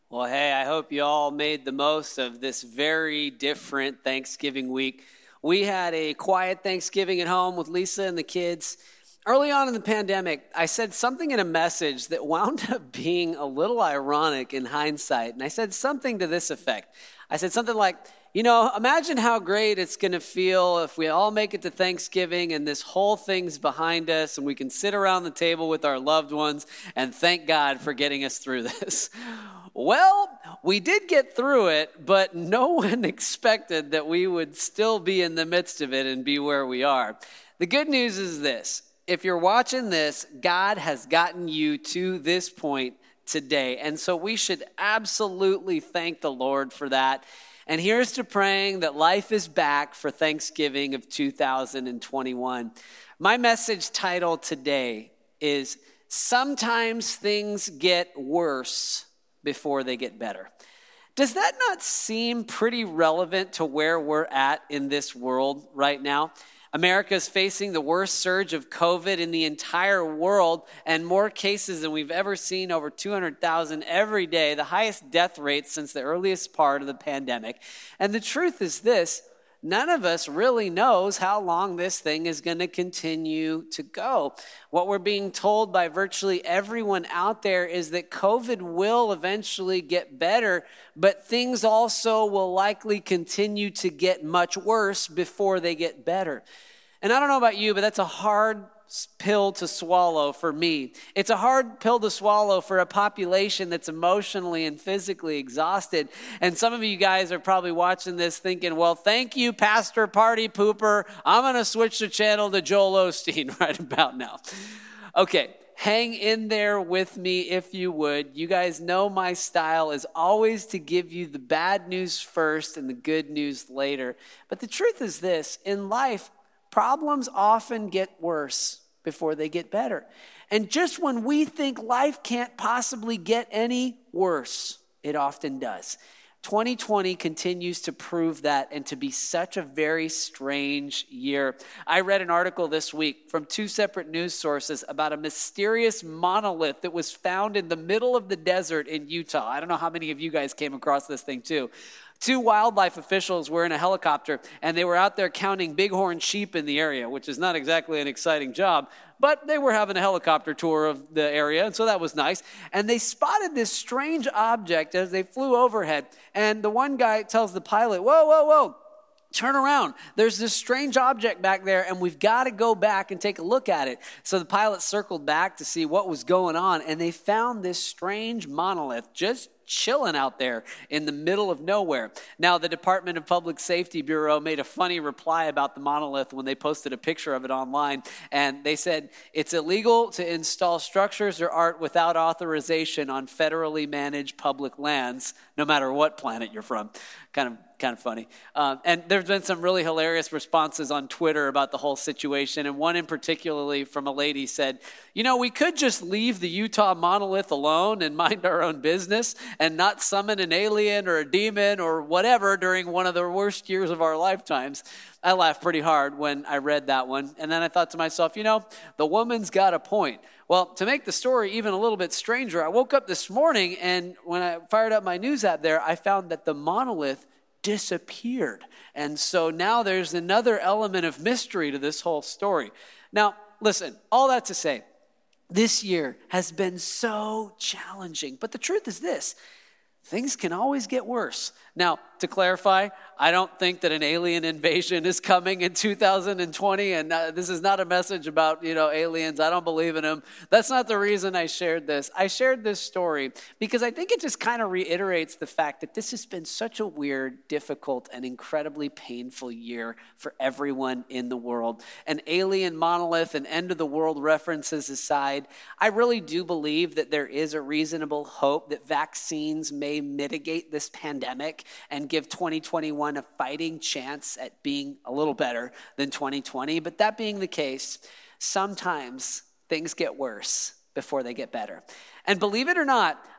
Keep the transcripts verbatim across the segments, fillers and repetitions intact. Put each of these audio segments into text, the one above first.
Well, hey, I hope you all made the most of this very different Thanksgiving week. We had a quiet Thanksgiving at home with Lisa and the kids. Early on in the pandemic, I said something in a message that wound up being a little ironic in hindsight. And I said something to this effect. I said something like, you know, imagine how great it's going to feel if we all make it to Thanksgiving and this whole thing's behind us and we can sit around the table with our loved ones and thank God for getting us through this. Well, we did get through it, but no one expected that we would still be in the midst of it and be where we are. The good news is this. If you're watching this, God has gotten you to this point today. And so we should absolutely thank the Lord for that. And here's to praying that life is back for Thanksgiving of two thousand twenty-one. My message title today is Sometimes Things Get Worse Before They Get Better. Does that not seem pretty relevant to where we're at in this world right now? America is facing the worst surge of COVID in the entire world and more cases than we've ever seen, over two hundred thousand every day, the highest death rate since the earliest part of the pandemic. And the truth is this, none of us really knows how long this thing is going to continue to go. What we're being told by virtually everyone out there is that COVID will eventually get better, but things also will likely continue to get much worse before they get better. And I don't know about you, but that's a hard pill to swallow for me. It's a hard pill to swallow for a population that's emotionally and physically exhausted. And some of you guys are probably watching this thinking, well, thank you, Pastor Party Pooper. I'm going to switch the channel to Joel Osteen right about now. Okay, hang in there with me if you would. You guys know my style is always to give you the bad news first and the good news later. But the truth is this, in life, problems often get worse before they get better. And just when we think life can't possibly get any worse, it often does. twenty twenty continues to prove that and to be such a very strange year. I read an article this week from two separate news sources about a mysterious monolith that was found in the middle of the desert in Utah. I don't know how many of you guys came across this thing too. Two wildlife officials were in a helicopter, and they were out there counting bighorn sheep in the area, which is not exactly an exciting job, but they were having a helicopter tour of the area, and so that was nice. And they spotted this strange object as they flew overhead, and the one guy tells the pilot, whoa, whoa, whoa, turn around. There's this strange object back there, and we've got to go back and take a look at it. So the pilot circled back to see what was going on, and they found this strange monolith just chilling out there in the middle of nowhere. Now, the Department of Public Safety Bureau made a funny reply about the monolith when they posted a picture of it online. And they said, it's illegal to install structures or art without authorization on federally managed public lands, no matter what planet you're from. Kind of kind of funny. Um, and there's been some really hilarious responses on Twitter about the whole situation. And one in particularly from a lady said, you know, we could just leave the Utah monolith alone and mind our own business and not summon an alien or a demon or whatever during one of the worst years of our lifetimes. I laughed pretty hard when I read that one. And then I thought to myself, you know, the woman's got a point. Well, to make the story even a little bit stranger, I woke up this morning and when I fired up my news app there, I found that the monolith disappeared. And so now there's another element of mystery to this whole story. Now, listen, all that to say, this year has been so challenging. But the truth is this, things can always get worse. Now, to clarify, I don't think that an alien invasion is coming in two thousand twenty, and uh, this is not a message about, you know, aliens. I don't believe in them. That's not the reason I shared this. I shared this story because I think it just kind of reiterates the fact that this has been such a weird, difficult, and incredibly painful year for everyone in the world. An alien monolith and end of the world references aside, I really do believe that there is a reasonable hope that vaccines may mitigate this pandemic and give twenty twenty-one a fighting chance at being a little better than twenty twenty. But that being the case, sometimes things get worse before they get better. And believe it or not,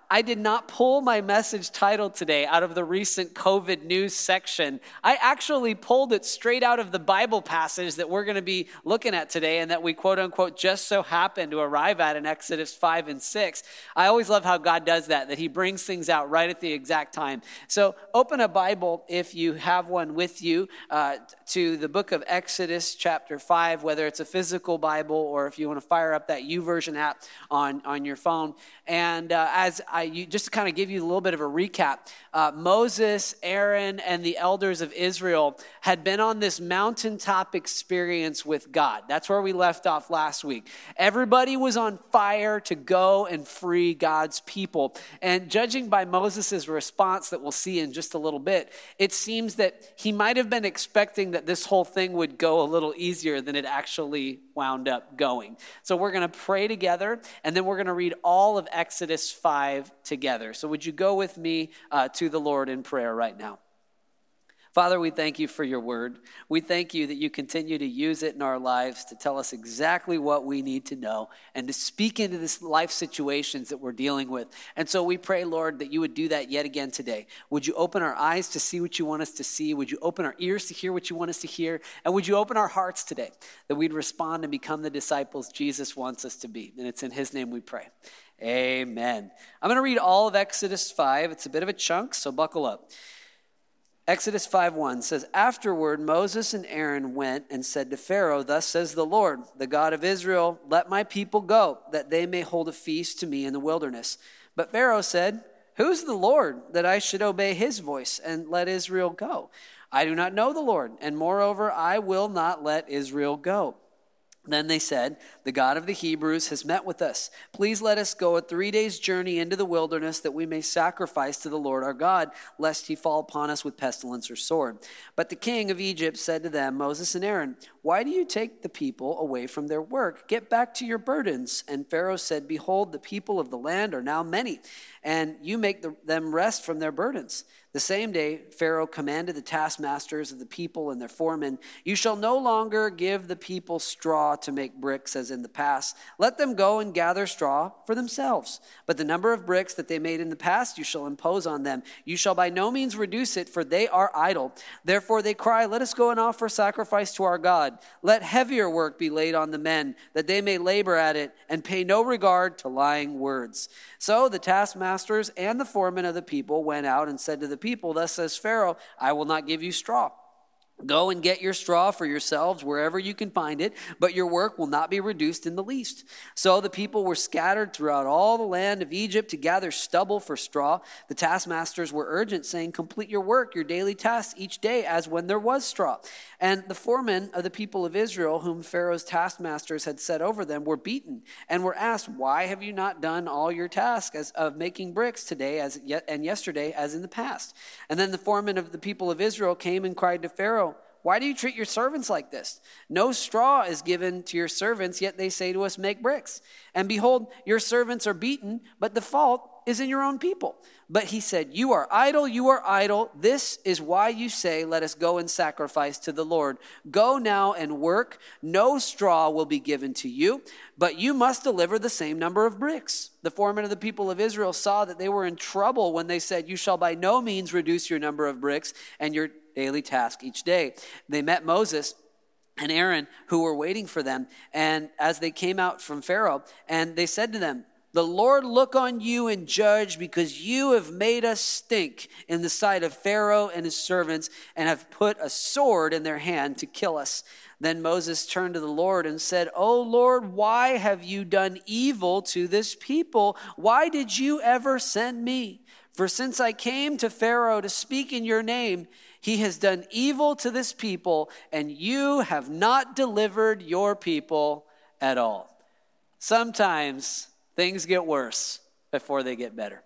I did not pull my message title today out of the recent COVID news section. I actually pulled it straight out of the Bible passage that we're going to be looking at today and that we quote unquote just so happened to arrive at in Exodus five and six. I always love how God does that, that he brings things out right at the exact time. So open a Bible if you have one with you uh, to the book of Exodus chapter five, whether it's a physical Bible or if you want to fire up that YouVersion app on, on your phone. And uh, as I you, just to kind of give you a little bit of a recap, uh, Moses, Aaron, and the elders of Israel had been on this mountaintop experience with God. That's where we left off last week. Everybody was on fire to go and free God's people. And judging by Moses' response that we'll see in just a little bit, it seems that he might have been expecting that this whole thing would go a little easier than it actually wound up going. So we're going to pray together, and then we're going to read all of Exodus five together. So would you go with me uh, to the Lord in prayer right now? Father, we thank you for your word. We thank you that you continue to use it in our lives to tell us exactly what we need to know and to speak into this life situations that we're dealing with. And so we pray, Lord, that you would do that yet again today. Would you open our eyes to see what you want us to see? Would you open our ears to hear what you want us to hear? And would you open our hearts today that we'd respond and become the disciples Jesus wants us to be? And it's in his name we pray. Amen. I'm going to read all of Exodus five. It's a bit of a chunk, so buckle up. Exodus five one says, "Afterward Moses and Aaron went and said to Pharaoh, 'Thus says the Lord, the God of Israel, let my people go, that they may hold a feast to me in the wilderness.' But Pharaoh said, 'Who's the Lord, that I should obey his voice and let Israel go? I do not know the Lord, and moreover, I will not let Israel go.' Then they said, 'The God of the Hebrews has met with us. Please let us go a three days' journey into the wilderness that we may sacrifice to the Lord our God, lest he fall upon us with pestilence or sword.' But the king of Egypt said to them, 'Moses and Aaron, why do you take the people away from their work? Get back to your burdens.' And Pharaoh said, 'Behold, the people of the land are now many, and you make the, them rest from their burdens.' The same day, Pharaoh commanded the taskmasters of the people and their foremen, 'You shall no longer give the people straw to make bricks as in the past. Let them go and gather straw for themselves. But the number of bricks that they made in the past you shall impose on them. You shall by no means reduce it, for they are idle. Therefore they cry, let us go and offer sacrifice to our God. Let heavier work be laid on the men, that they may labor at it and pay no regard to lying words.' So the taskmasters and the foremen of the people went out and said to the people, 'Thus says Pharaoh, I will not give you straw. Go and get your straw for yourselves wherever you can find it, but your work will not be reduced in the least.' So the people were scattered throughout all the land of Egypt to gather stubble for straw. The taskmasters were urgent, saying, 'Complete your work, your daily tasks each day, as when there was straw.' And the foremen of the people of Israel, whom Pharaoh's taskmasters had set over them, were beaten and were asked, 'Why have you not done all your task as of making bricks today as yet and yesterday as in the past?' And then the foremen of the people of Israel came and cried to Pharaoh, 'Why do you treat your servants like this? No straw is given to your servants, yet they say to us, make bricks. And behold, your servants are beaten, but the fault is in your own people.' But he said, 'You are idle, you are idle. This is why you say, let us go and sacrifice to the Lord. Go now and work. No straw will be given to you, but you must deliver the same number of bricks.' The foremen of the people of Israel saw that they were in trouble when they said, 'You shall by no means reduce your number of bricks and your daily task each day.' They met Moses and Aaron, who were waiting for them, and as they came out from Pharaoh, and they said to them, 'The Lord look on you and judge, because you have made us stink in the sight of Pharaoh and his servants, and have put a sword in their hand to kill us.' Then Moses turned to the Lord and said, 'O Lord, why have you done evil to this people? Why did you ever send me? For since I came to Pharaoh to speak in your name, he has done evil to this people, and you have not delivered your people at all.'" Sometimes things get worse before they get better.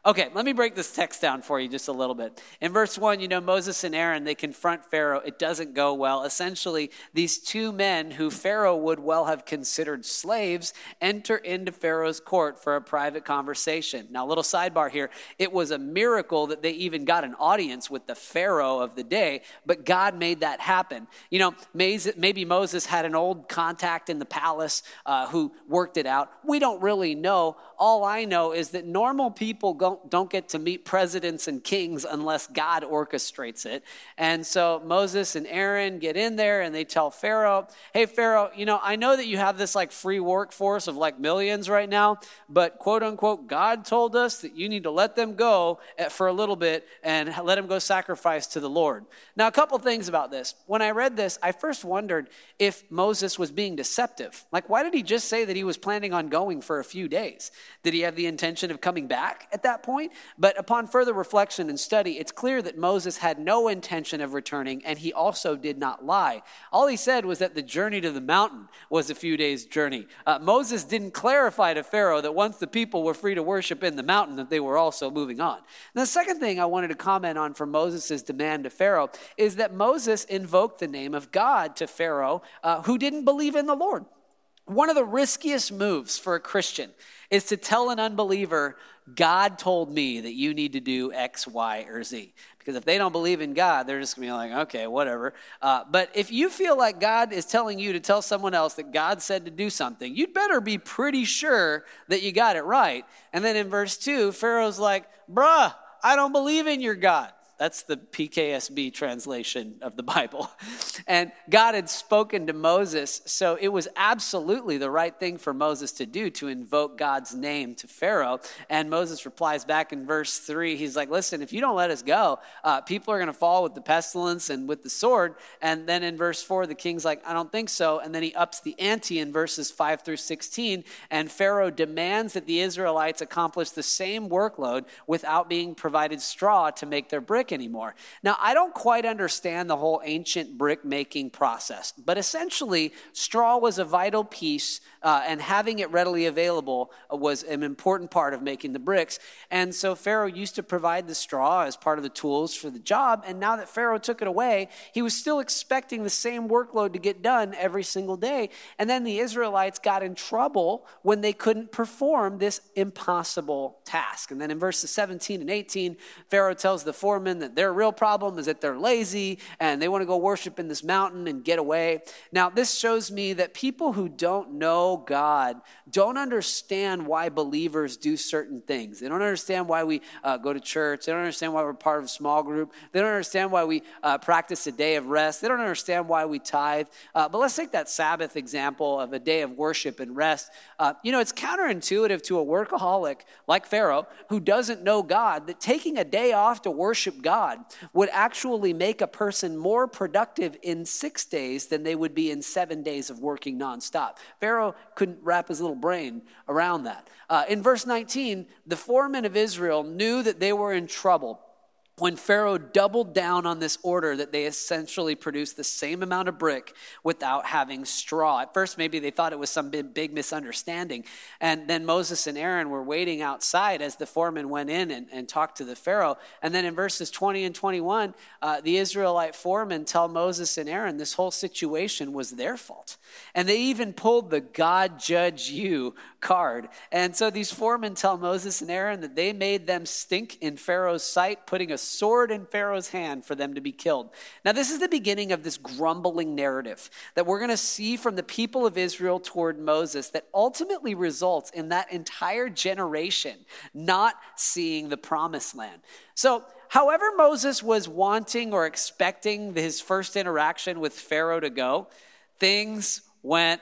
Okay, let me break this text down for you just a little bit. In verse one, you know, Moses and Aaron, they confront Pharaoh. It doesn't go well. Essentially, these two men who Pharaoh would well have considered slaves enter into Pharaoh's court for a private conversation. Now, a little sidebar here. It was a miracle that they even got an audience with the Pharaoh of the day, but God made that happen. You know, maybe Moses had an old contact in the palace uh, who worked it out. We don't really know. All I know is that normal people go don't get to meet presidents and kings unless God orchestrates it. And so Moses and Aaron get in there and they tell Pharaoh, hey, Pharaoh, you know, I know that you have this like free workforce of like millions right now, but quote unquote, God told us that you need to let them go for a little bit and let them go sacrifice to the Lord. Now, a couple things about this. When I read this, I first wondered if Moses was being deceptive. Like, why did he just say that he was planning on going for a few days? Did he have the intention of coming back at that point? But upon further reflection and study, it's clear that Moses had no intention of returning, and he also did not lie. All he said was that the journey to the mountain was a few days' journey. Uh, Moses didn't clarify to Pharaoh that once the people were free to worship in the mountain, that they were also moving on. Now, the second thing I wanted to comment on from Moses' demand to Pharaoh is that Moses invoked the name of God to Pharaoh, uh, who didn't believe in the Lord. One of the riskiest moves for a Christian is to tell an unbeliever, God told me that you need to do X, Y, or Z. Because if they don't believe in God, they're just going to be like, okay, whatever. Uh, but if you feel like God is telling you to tell someone else that God said to do something, you'd better be pretty sure that you got it right. And then in verse two, Pharaoh's like, bruh, I don't believe in your God. That's the P K S B translation of the Bible. And God had spoken to Moses, so it was absolutely the right thing for Moses to do, to invoke God's name to Pharaoh. And Moses replies back in verse three. He's like, listen, if you don't let us go, uh, people are going to fall with the pestilence and with the sword. And then in verse four, the king's like, I don't think so. And then he ups the ante in verses five through sixteen. And Pharaoh demands that the Israelites accomplish the same workload without being provided straw to make their brick anymore. Now, I don't quite understand the whole ancient brick making process, but essentially straw was a vital piece uh, and having it readily available was an important part of making the bricks. And so Pharaoh used to provide the straw as part of the tools for the job. And now that Pharaoh took it away, he was still expecting the same workload to get done every single day. And then the Israelites got in trouble when they couldn't perform this impossible task. And then in verses seventeen and eighteen, Pharaoh tells the foreman that their real problem is that they're lazy and they want to go worship in this mountain and get away. Now, this shows me that people who don't know God don't understand why believers do certain things. They don't understand why we uh, go to church. They don't understand why we're part of a small group. They don't understand why we uh, practice a day of rest. They don't understand why we tithe. Uh, but let's take that Sabbath example of a day of worship and rest. Uh, you know, it's counterintuitive to a workaholic like Pharaoh who doesn't know God that taking a day off to worship God would actually make a person more productive in six days than they would be in seven days of working nonstop. Pharaoh couldn't wrap his little brain around that. Uh, in verse nineteen, the foremen of Israel knew that they were in trouble when Pharaoh doubled down on this order that they essentially produce the same amount of brick without having straw. At first, maybe they thought it was some big, big misunderstanding. And then Moses and Aaron were waiting outside as the foreman went in and, and talked to the Pharaoh. And then in verses twenty and twenty-one, uh, the Israelite foremen tell Moses and Aaron this whole situation was their fault. And they even pulled the God judge you card. And so these foremen tell Moses and Aaron that they made them stink in Pharaoh's sight, putting a sword in Pharaoh's hand for them to be killed. Now, this is the beginning of this grumbling narrative that we're going to see from the people of Israel toward Moses that ultimately results in that entire generation not seeing the promised land. So, however Moses was wanting or expecting his first interaction with Pharaoh to go, things went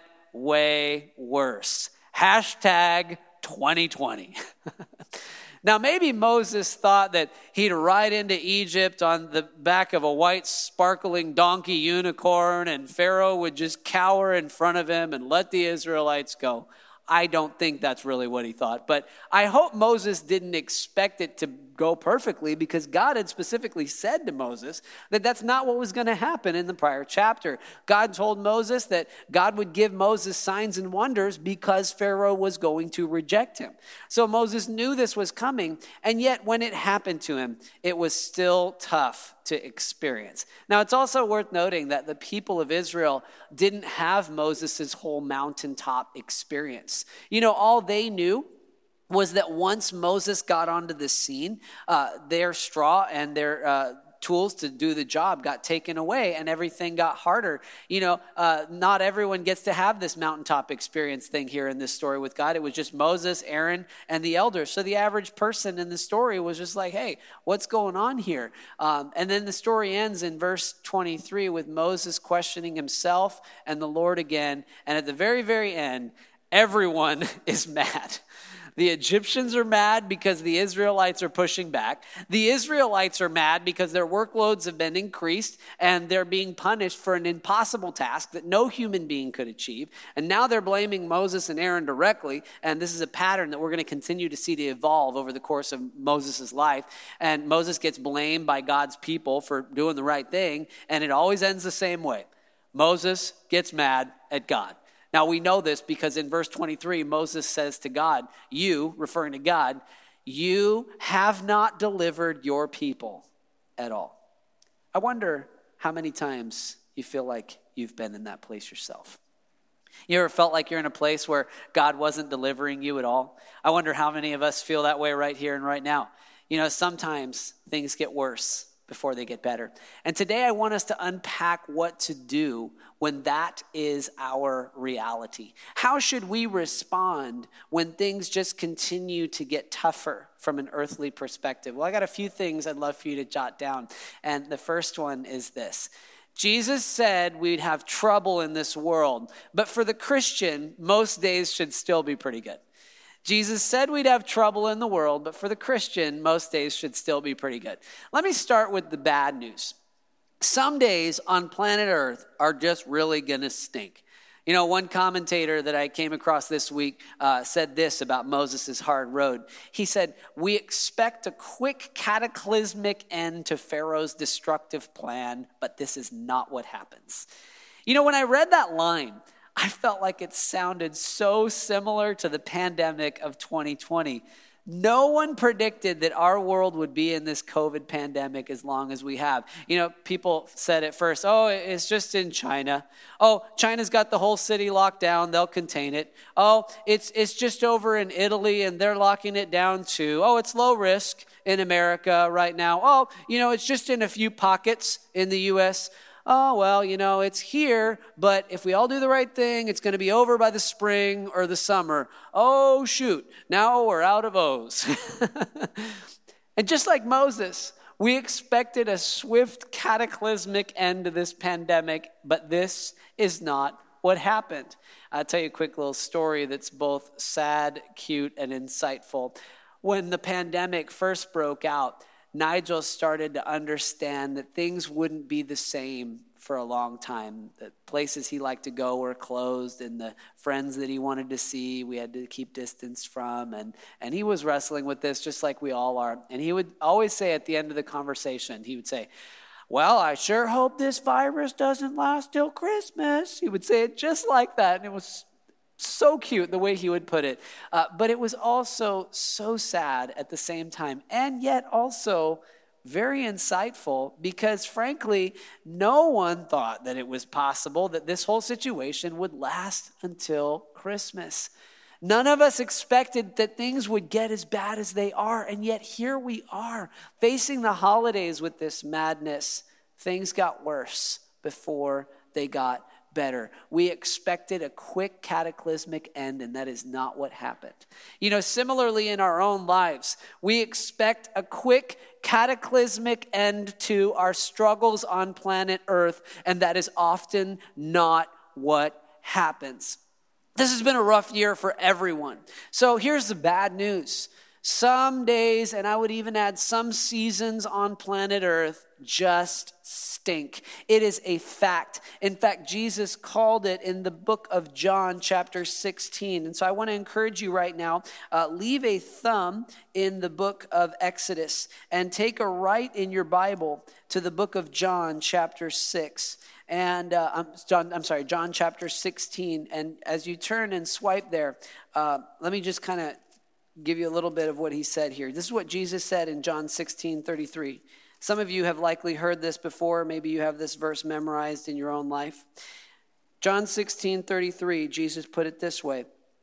way worse. Hashtag twenty twenty. Now, maybe Moses thought that he'd ride into Egypt on the back of a white sparkling donkey unicorn and Pharaoh would just cower in front of him and let the Israelites go. I don't think that's really what he thought. But I hope Moses didn't expect it to go perfectly, because God had specifically said to Moses that that's not what was going to happen in the prior chapter. God told Moses that God would give Moses signs and wonders because Pharaoh was going to reject him. So Moses knew this was coming, and yet when it happened to him, it was still tough to experience. Now, it's also worth noting that the people of Israel didn't have Moses' whole mountaintop experience. You know, all they knew was that once Moses got onto the scene, uh, their straw and their uh, tools to do the job got taken away and everything got harder. You know, uh, not everyone gets to have this mountaintop experience thing here in this story with God. It was just Moses, Aaron, and the elders. So the average person in the story was just like, hey, what's going on here? Um, and then the story ends in verse twenty-three with Moses questioning himself and the Lord again. And at the very, very end, everyone is mad. The Egyptians are mad because the Israelites are pushing back. The Israelites are mad because their workloads have been increased and they're being punished for an impossible task that no human being could achieve. And now they're blaming Moses and Aaron directly. And this is a pattern that we're going to continue to see to evolve over the course of Moses' life. And Moses gets blamed by God's people for doing the right thing. And it always ends the same way. Moses gets mad at God. Now, we know this because in verse twenty-three, Moses says to God, you, referring to God, you have not delivered your people at all. I wonder how many times you feel like you've been in that place yourself. You ever felt like you're in a place where God wasn't delivering you at all? I wonder how many of us feel that way right here and right now. You know, sometimes things get worse before they get better. And today I want us to unpack what to do when that is our reality. How should we respond when things just continue to get tougher from an earthly perspective? Well, I got a few things I'd love for you to jot down. And the first one is this. Jesus said we'd have trouble in this world, but for the Christian, most days should still be pretty good. Jesus said we'd have trouble in the world, but for the Christian, most days should still be pretty good. Let me start with the bad news. Some days on planet Earth are just really going to stink. You know, one commentator that I came across this week uh, said this about Moses' hard road. He said, we expect a quick cataclysmic end to Pharaoh's destructive plan, but this is not what happens. You know, when I read that line, I felt like it sounded so similar to the pandemic of twenty twenty. No one predicted that our world would be in this COVID pandemic as long as we have. You know, people said at first, oh, it's just in China. Oh, China's got the whole city locked down. They'll contain it. Oh, it's it's just over in Italy and they're locking it down too. Oh, it's low risk in America right now. Oh, you know, it's just in a few pockets in the U S Oh, well, you know, it's here, but if we all do the right thing, it's going to be over by the spring or the summer. Oh, shoot, now we're out of O's. And just like Moses, we expected a swift, cataclysmic end to this pandemic, but this is not what happened. I'll tell you a quick little story that's both sad, cute, and insightful. When the pandemic first broke out, Nigel started to understand that things wouldn't be the same for a long time. The places he liked to go were closed, and the friends that he wanted to see, we had to keep distance from. And, and he was wrestling with this just like we all are. And he would always say at the end of the conversation, he would say, well, I sure hope this virus doesn't last till Christmas. He would say it just like that. And it was so cute the way he would put it. Uh, but it was also so sad at the same time, and yet also very insightful, because frankly, no one thought that it was possible that this whole situation would last until Christmas. None of us expected that things would get as bad as they are, and yet here we are, facing the holidays with this madness. Things got worse before they got better. We expected a quick cataclysmic end, and that is not what happened. You know, similarly in our own lives, we expect a quick cataclysmic end to our struggles on planet Earth, and that is often not what happens. This has been a rough year for everyone. So here's the bad news. Some days, and I would even add some seasons on planet Earth, just stink. It is a fact. In fact, Jesus called it in the book of John, chapter sixteen. And so I want to encourage you right now, uh, leave a thumb in the book of Exodus and take a right in your Bible to the book of John, chapter six. And uh, I'm, John, I'm sorry, John chapter sixteen. And as you turn and swipe there, uh, let me just kind of give you a little bit of what he said here. This is what Jesus said in John sixteen thirty-three. Some of you have likely heard this before. Maybe you have this verse memorized in your own life. John sixteen thirty-three, Jesus put it this way.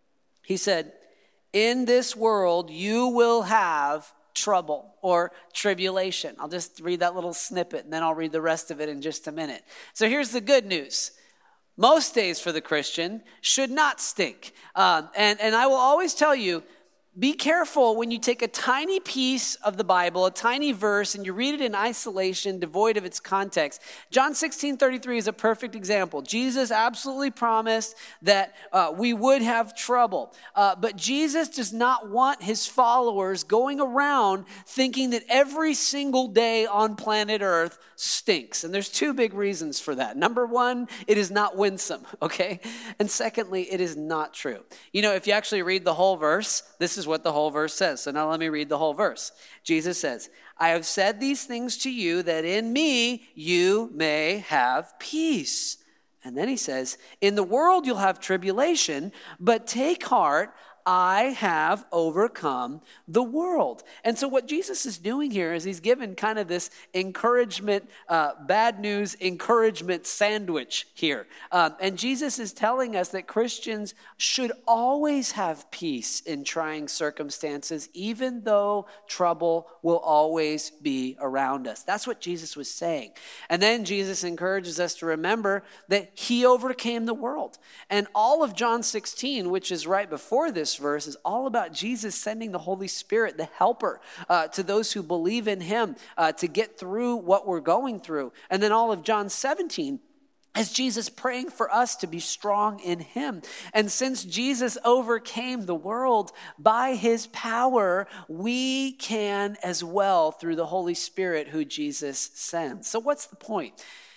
He said, "In this world you will have trouble," or tribulation. I'll just read that little snippet and then I'll read the rest of it in just a minute. So here's the good news. Most days for the Christian should not stink. Um, and, and I will always tell you, be careful when you take a tiny piece of the Bible, a tiny verse, and you read it in isolation, devoid of its context. John sixteen thirty-three is a perfect example. Jesus absolutely promised that uh, we would have trouble. Uh, but Jesus does not want his followers going around thinking that every single day on planet Earth stinks. And there's two big reasons for that. Number one, it is not winsome, okay? And secondly, it is not true. You know, if you actually read the whole verse, this is what the whole verse says. So now let me read the whole verse. Jesus says, "I have said these things to you that in me you may have peace." And then he says, "In the world you'll have tribulation, but take heart, I have overcome the world." And so what Jesus is doing here is he's given kind of this encouragement, uh, bad news encouragement sandwich here. Um, and Jesus is telling us that Christians should always have peace in trying circumstances, even though trouble will always be around us. That's what Jesus was saying. And then Jesus encourages us to remember that he overcame the world. And all of John sixteen, which is right before this verse, is all about Jesus sending the Holy Spirit, the helper, uh, to those who believe in him uh, to get through what we're going through. And then all of John seventeen is Jesus praying for us to be strong in him. And since Jesus overcame the world by his power, we can as well through the Holy Spirit who Jesus sends. So what's the point?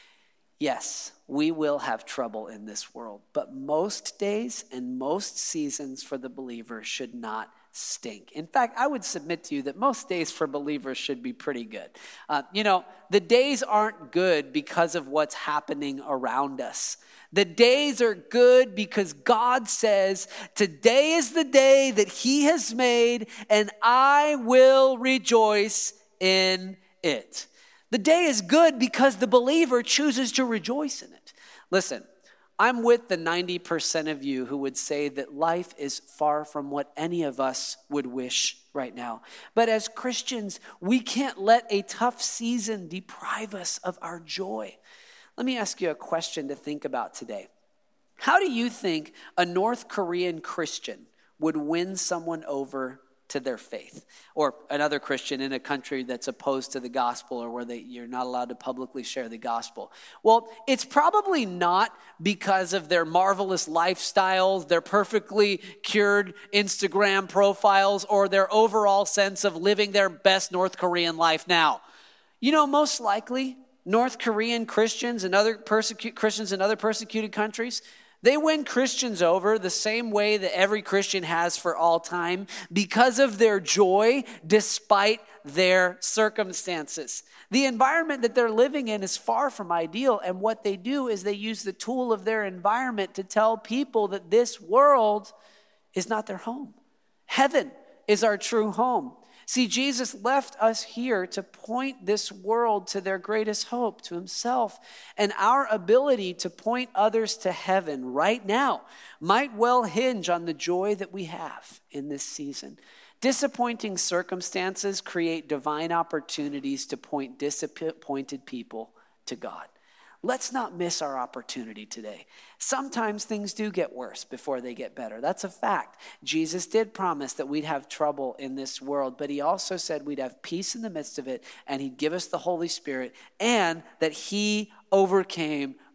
Yes, we will have trouble in this world, but most days and most seasons for the believer should not stink. In fact, I would submit to you that most days for believers should be pretty good. Uh, you know, the days aren't good because of what's happening around us. The days are good because God says, today is the day that he has made, and I will rejoice in it. The day is good because the believer chooses to rejoice in it. Listen, I'm with the ninety percent of you who would say that life is far from what any of us would wish right now. But as Christians, we can't let a tough season deprive us of our joy. Let me ask you a question to think about today. How do you think a North Korean Christian would win someone over to their faith, or another Christian in a country that's opposed to the gospel, or where they, you're not allowed to publicly share the gospel? Well, it's probably not because of their marvelous lifestyles, their perfectly cured Instagram profiles, or their overall sense of living their best North Korean life now. You know, most likely, North Korean Christians and other persecu- Christians in other persecuted countries, they win Christians over the same way that every Christian has for all time, because of their joy despite their circumstances. The environment that they're living in is far from ideal, and what they do is they use the tool of their environment to tell people that this world is not their home. Heaven is our true home. See, Jesus left us here to point this world to their greatest hope, to himself. And our ability to point others to heaven right now might well hinge on the joy that we have in this season. Disappointing circumstances create divine opportunities to point disappointed people to God. Let's not miss our opportunity today. Sometimes things do get worse before they get better. That's a fact. Jesus did promise that we'd have trouble in this world, but he also said we'd have peace in the midst of it, and he'd give us the Holy Spirit, and that he overcame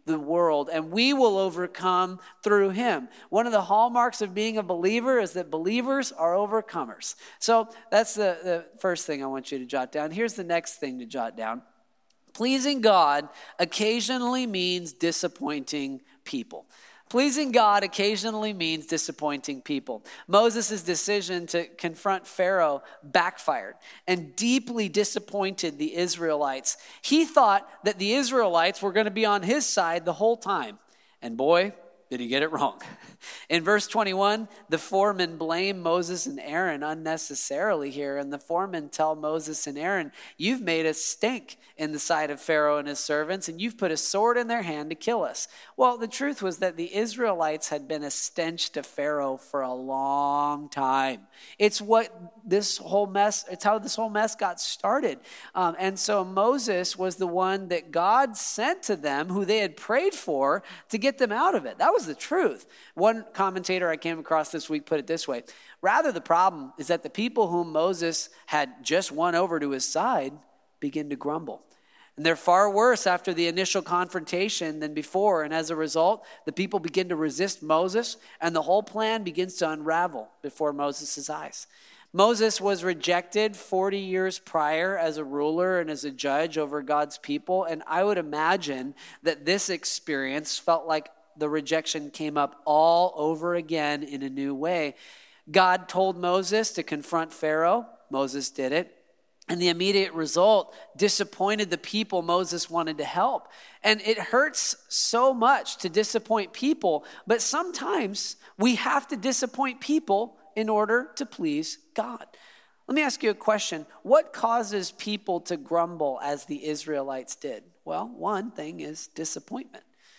the world, and we will overcome through him. One of the hallmarks of being a believer is that believers are overcomers. So that's the, the first thing I want you to jot down. Here's the next thing to jot down. Pleasing God occasionally means disappointing people. Pleasing God occasionally means disappointing people. Moses' decision to confront Pharaoh backfired and deeply disappointed the Israelites. He thought that the Israelites were going to be on his side the whole time. And boy, did he get it wrong. In verse twenty-one, the foremen blame Moses and Aaron unnecessarily here. And the foremen tell Moses and Aaron, you've made us stink in the sight of Pharaoh and his servants, and you've put a sword in their hand to kill us. Well, the truth was that the Israelites had been a stench to Pharaoh for a long time. It's what this whole mess, it's how this whole mess got started. Um, and so Moses was the one that God sent to them, who they had prayed for, to get them out of it. That was the truth. One commentator I came across this week put it this way: rather, the problem is that the people whom Moses had just won over to his side begin to grumble. And they're far worse after the initial confrontation than before. And as a result, the people begin to resist Moses, and the whole plan begins to unravel before Moses' eyes. Moses was rejected forty years prior as a ruler and as a judge over God's people. And I would imagine that this experience felt like the rejection came up all over again in a new way. God told Moses to confront Pharaoh. Moses did it. And the immediate result disappointed the people Moses wanted to help. And it hurts so much to disappoint people, but sometimes we have to disappoint people in order to please God. Let me ask you a question. What causes people to grumble as the Israelites did? Well, one thing is disappointment.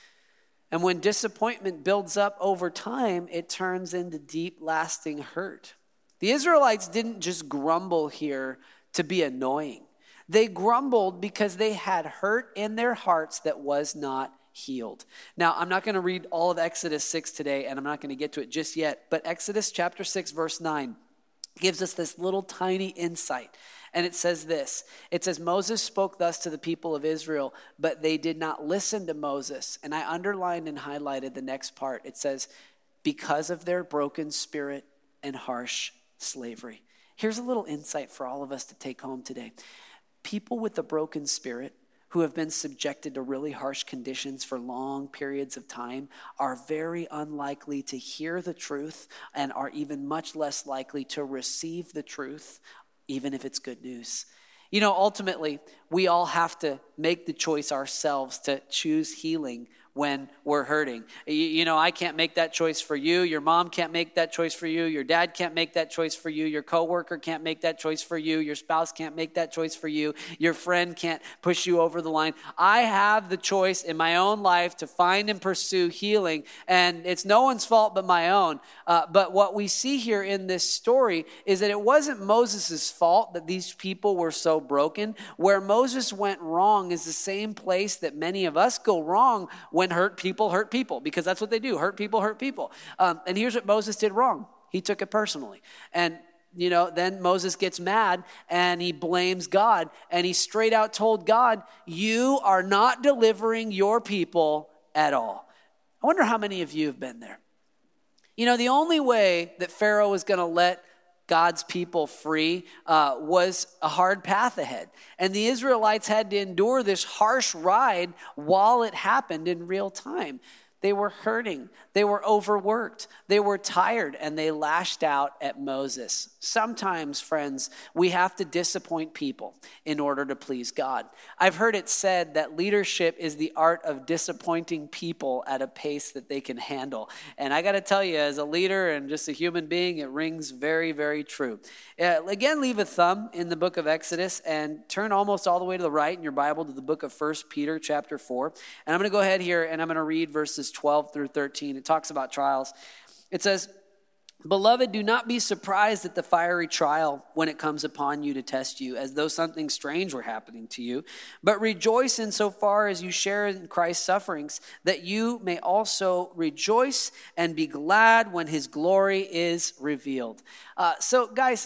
And when disappointment builds up over time, it turns into deep, lasting hurt. The Israelites didn't just grumble here to be annoying. They grumbled because they had hurt in their hearts that was not healed. Now, I'm not going to read all of Exodus six today, and I'm not going to get to it just yet, but Exodus chapter six, verse nine gives us this little tiny insight. And it says this, it says, Moses spoke thus to the people of Israel, but they did not listen to Moses. And I underlined and highlighted the next part. It says, because of their broken spirit and harsh slavery. Here's a little insight for all of us to take home today. People with a broken spirit who have been subjected to really harsh conditions for long periods of time are very unlikely to hear the truth and are even much less likely to receive the truth, even if it's good news. You know, ultimately, we all have to make the choice ourselves to choose healing when we're hurting. You, you know, I can't make that choice for you. Your mom can't make that choice for you. Your dad can't make that choice for you. Your coworker can't make that choice for you. Your spouse can't make that choice for you. Your friend can't push you over the line. I have the choice in my own life to find and pursue healing, and it's no one's fault but my own. Uh, but what we see here in this story is that it wasn't Moses' fault that these people were so broken. Where Moses went wrong is the same place that many of us go wrong when hurt people hurt people, because that's what they do. Hurt people hurt people. Um, and here's what Moses did wrong. He took it personally. And, you know, then Moses gets mad and he blames God. And he straight out told God, you are not delivering your people at all. I wonder how many of you have been there. You know, the only way that Pharaoh was going to let God's people free uh, was a hard path ahead. And the Israelites had to endure this harsh ride while it happened in real time. They were hurting, they were overworked, they were tired, and they lashed out at Moses. Sometimes, friends, we have to disappoint people in order to please God. I've heard it said that leadership is the art of disappointing people at a pace that they can handle. And I got to tell you, as a leader and just a human being, it rings very, very true. Uh, again, leave a thumb in the book of Exodus and turn almost all the way to the right in your Bible to the book of First Peter chapter four. And I'm going to go ahead here and I'm going to read verses twelve through thirteen. It talks about trials. It says, beloved, do not be surprised at the fiery trial when it comes upon you to test you, as though something strange were happening to you. But rejoice insofar as you share in Christ's sufferings, that you may also rejoice and be glad when his glory is revealed. Uh, so, guys,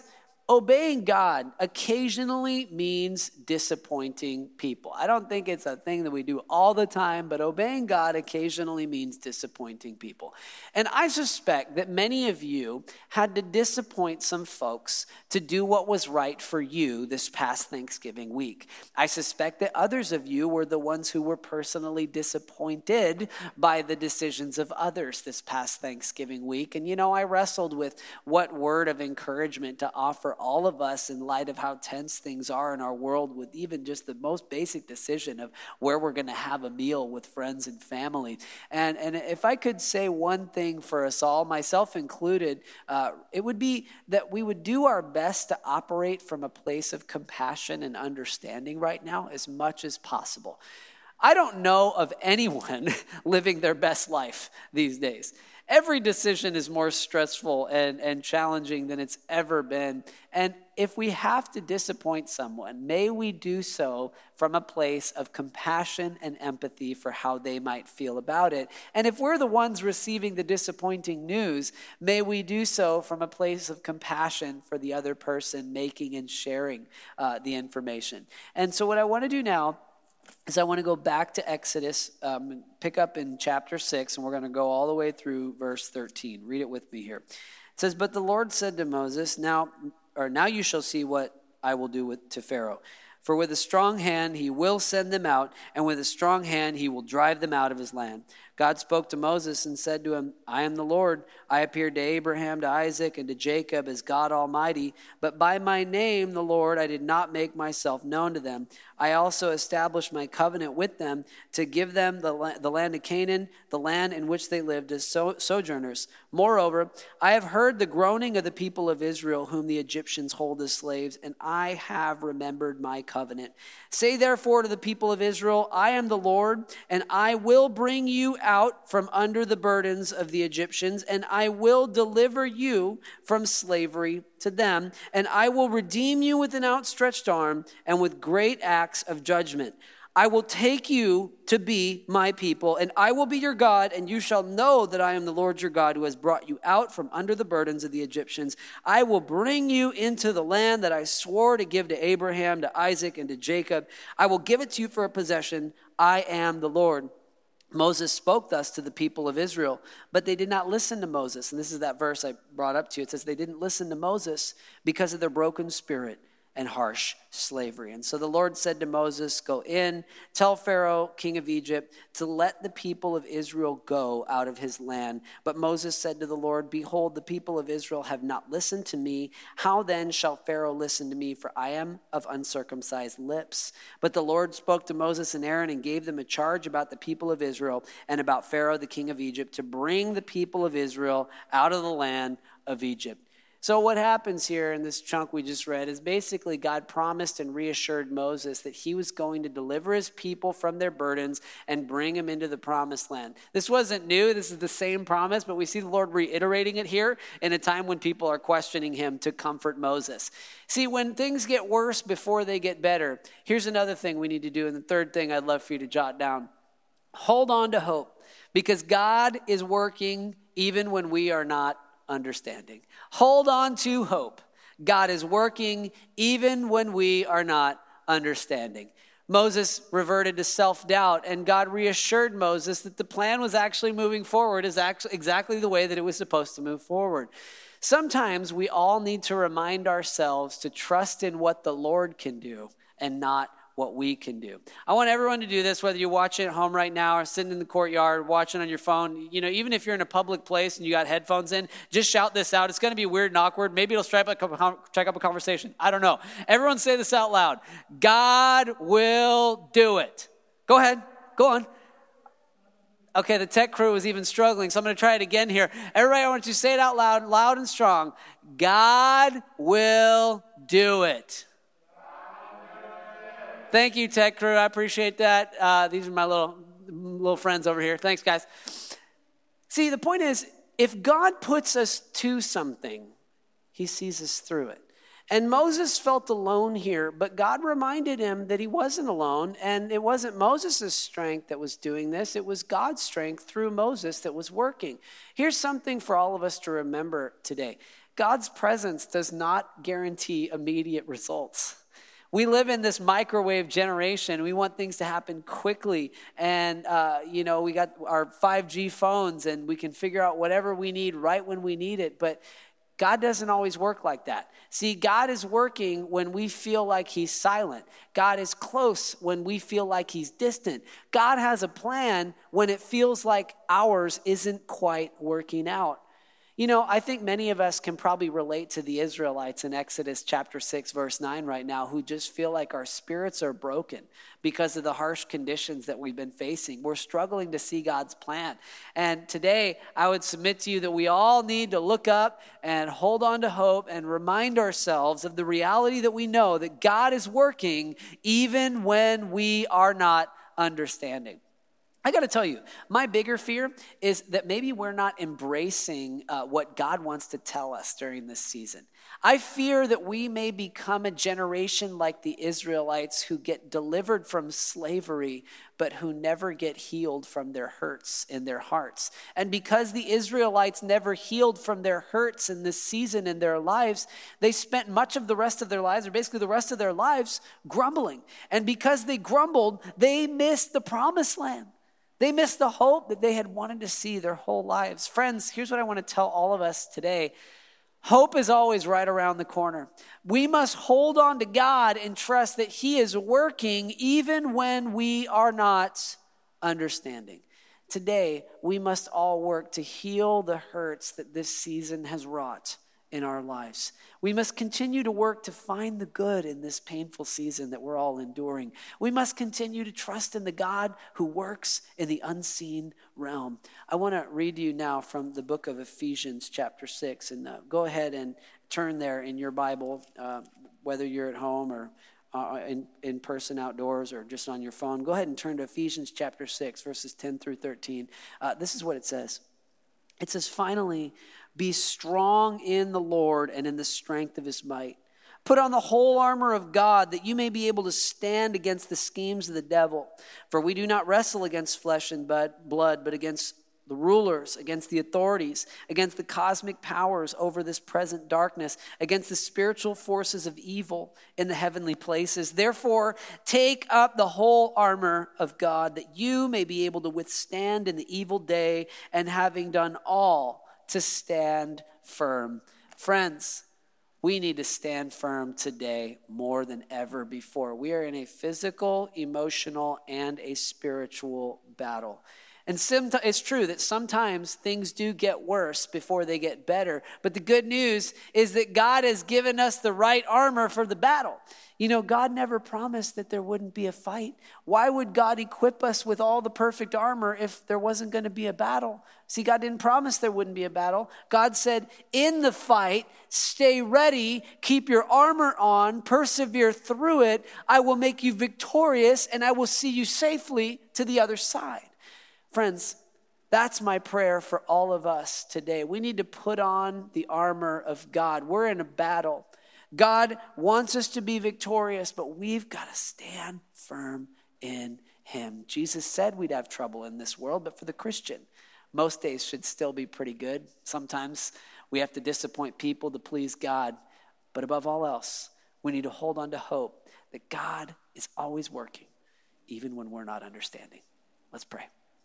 obeying God occasionally means disappointing people. I don't think it's a thing that we do all the time, but obeying God occasionally means disappointing people. And I suspect that many of you had to disappoint some folks to do what was right for you this past Thanksgiving week. I suspect that others of you were the ones who were personally disappointed by the decisions of others this past Thanksgiving week. And you know, I wrestled with what word of encouragement to offer all of us in light of how tense things are in our world, with even just the most basic decision of where we're going to have a meal with friends and family. And, and if I could say one thing for us all, myself included, uh, it would be that we would do our best to operate from a place of compassion and understanding right now as much as possible. I don't know of anyone living their best life these days. Every decision is more stressful and, and challenging than it's ever been. And if we have to disappoint someone, may we do so from a place of compassion and empathy for how they might feel about it. And if we're the ones receiving the disappointing news, may we do so from a place of compassion for the other person making and sharing uh, the information. And so what I want to do now is I want to go back to Exodus, um, pick up in chapter six, and we're going to go all the way through verse thirteen. Read it with me here. It says, "But the Lord said to Moses, now, or now you shall see what I will do with, to Pharaoh. For with a strong hand he will send them out, and with a strong hand he will drive them out of his land. God spoke to Moses and said to him, I am the Lord. I appeared to Abraham, to Isaac, and to Jacob as God Almighty. But by my name, the Lord, I did not make myself known to them. I also established my covenant with them to give them the, the land of Canaan, the land in which they lived as so, sojourners. Moreover, I have heard the groaning of the people of Israel, whom the Egyptians hold as slaves, and I have remembered my covenant. Say therefore to the people of Israel, I am the Lord, and I will bring you out from under the burdens of the Egyptians, and I will deliver you from slavery to them, and I will redeem you with an outstretched arm and with great acts of judgment. I will take you to be my people, and I will be your God, and you shall know that I am the Lord your God who has brought you out from under the burdens of the Egyptians. I will bring you into the land that I swore to give to Abraham, to Isaac, and to Jacob. I will give it to you for a possession. I am the Lord. Moses spoke thus to the people of Israel, but they did not listen to Moses. And this is that verse I brought up to you. It says they didn't listen to Moses because of their broken spirit and harsh slavery. And so the Lord said to Moses, go in, tell Pharaoh, king of Egypt, to let the people of Israel go out of his land. But Moses said to the Lord, behold, the people of Israel have not listened to me. How then shall Pharaoh listen to me? For I am of uncircumcised lips. But the Lord spoke to Moses and Aaron and gave them a charge about the people of Israel and about Pharaoh, the king of Egypt, to bring the people of Israel out of the land of Egypt. So what happens here in this chunk we just read is basically God promised and reassured Moses that he was going to deliver his people from their burdens and bring them into the promised land. This wasn't new. This is the same promise, but we see the Lord reiterating it here in a time when people are questioning him to comfort Moses. See, when things get worse before they get better, here's another thing we need to do. And the third thing I'd love for you to jot down. Hold on to hope, because God is working even when we are not understanding. Hold on to hope. God is working even when we are not understanding. Moses reverted to self-doubt, and God reassured Moses that the plan was actually moving forward is actually exactly the way that it was supposed to move forward. Sometimes we all need to remind ourselves to trust in what the Lord can do and not what we can do. I want everyone to do this, whether you're watching at home right now or sitting in the courtyard, watching on your phone. You know, even if you're in a public place and you got headphones in, just shout this out. It's going to be weird and awkward. Maybe it'll strike up a, strike up a conversation. I don't know. Everyone say this out loud. God will do it. Go ahead. Go on. Okay, the tech crew is even struggling, so I'm going to try it again here. Everybody, I want you to say it out loud, loud and strong. God will do it. Thank you, tech crew. I appreciate that. Uh, these are my little little friends over here. Thanks, guys. See, the point is, if God puts us to something, he sees us through it. And Moses felt alone here, but God reminded him that he wasn't alone, and it wasn't Moses' strength that was doing this. It was God's strength through Moses that was working. Here's something for all of us to remember today. God's presence does not guarantee immediate results. We live in this microwave generation. We want things to happen quickly. And, uh, you know, we got our five G phones and we can figure out whatever we need right when we need it. But God doesn't always work like that. See, God is working when we feel like he's silent. God is close when we feel like he's distant. God has a plan when it feels like ours isn't quite working out. You know, I think many of us can probably relate to the Israelites in Exodus chapter six, verse nine right now, who just feel like our spirits are broken because of the harsh conditions that we've been facing. We're struggling to see God's plan. And today, I would submit to you that we all need to look up and hold on to hope and remind ourselves of the reality that we know that God is working even when we are not understanding. I got to tell you, my bigger fear is that maybe we're not embracing uh, what God wants to tell us during this season. I fear that we may become a generation like the Israelites who get delivered from slavery, but who never get healed from their hurts in their hearts. And because the Israelites never healed from their hurts in this season in their lives, they spent much of the rest of their lives, or basically the rest of their lives, grumbling. And because they grumbled, they missed the promised land. They missed the hope that they had wanted to see their whole lives. Friends, here's what I want to tell all of us today. Hope is always right around the corner. We must hold on to God and trust that he is working even when we are not understanding. Today, we must all work to heal the hurts that this season has wrought in our lives. We must continue to work to find the good in this painful season that we're all enduring. We must continue to trust in the God who works in the unseen realm. I want to read to you now from the book of Ephesians chapter six, and uh, go ahead and turn there in your Bible, uh, whether you're at home or uh, in, in person outdoors or just on your phone. Go ahead and turn to Ephesians chapter six, verses ten through thirteen. Uh, this is what it says. It says, finally, be strong in the Lord and in the strength of his might. Put on the whole armor of God that you may be able to stand against the schemes of the devil. For we do not wrestle against flesh and blood, but against the rulers, against the authorities, against the cosmic powers over this present darkness, against the spiritual forces of evil in the heavenly places. Therefore, take up the whole armor of God that you may be able to withstand in the evil day, and having done all, to stand firm. Friends, we need to stand firm today more than ever before. We are in a physical, emotional, and a spiritual battle. And it's true that sometimes things do get worse before they get better. But the good news is that God has given us the right armor for the battle. You know, God never promised that there wouldn't be a fight. Why would God equip us with all the perfect armor if there wasn't going to be a battle? See, God didn't promise there wouldn't be a battle. God said, in the fight, stay ready, keep your armor on, persevere through it. I will make you victorious, and I will see you safely to the other side. Friends, that's my prayer for all of us today. We need to put on the armor of God. We're in a battle. God wants us to be victorious, but we've got to stand firm in him. Jesus said we'd have trouble in this world, but for the Christian, most days should still be pretty good. Sometimes we have to disappoint people to please God, but above all else, we need to hold on to hope that God is always working, even when we're not understanding. Let's pray.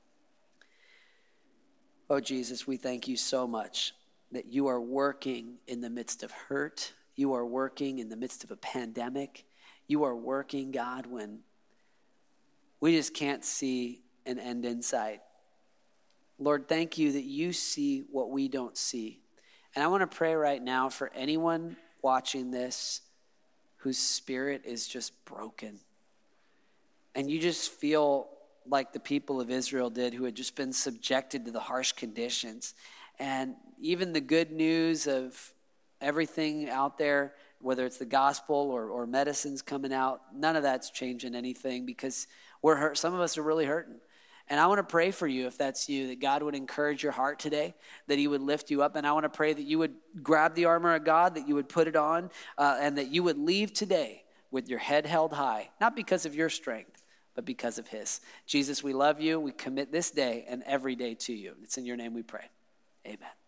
Oh, Jesus, we thank you so much that you are working in the midst of hurt. You are working in the midst of a pandemic. You are working, God, when we just can't see an end in sight. Lord, thank you that you see what we don't see. And I want to pray right now for anyone watching this whose spirit is just broken. And you just feel like the people of Israel did, who had just been subjected to the harsh conditions. And even the good news of everything out there, whether it's the gospel or, or medicines coming out, none of that's changing anything, because we're hurt. Some of us are really hurting. And I want to pray for you, if that's you, that God would encourage your heart today, that he would lift you up. And I want to pray that you would grab the armor of God, that you would put it on, uh, and that you would leave today with your head held high, not because of your strength, but because of his. Jesus, we love you. We commit this day and every day to you. It's in your name we pray. Amen.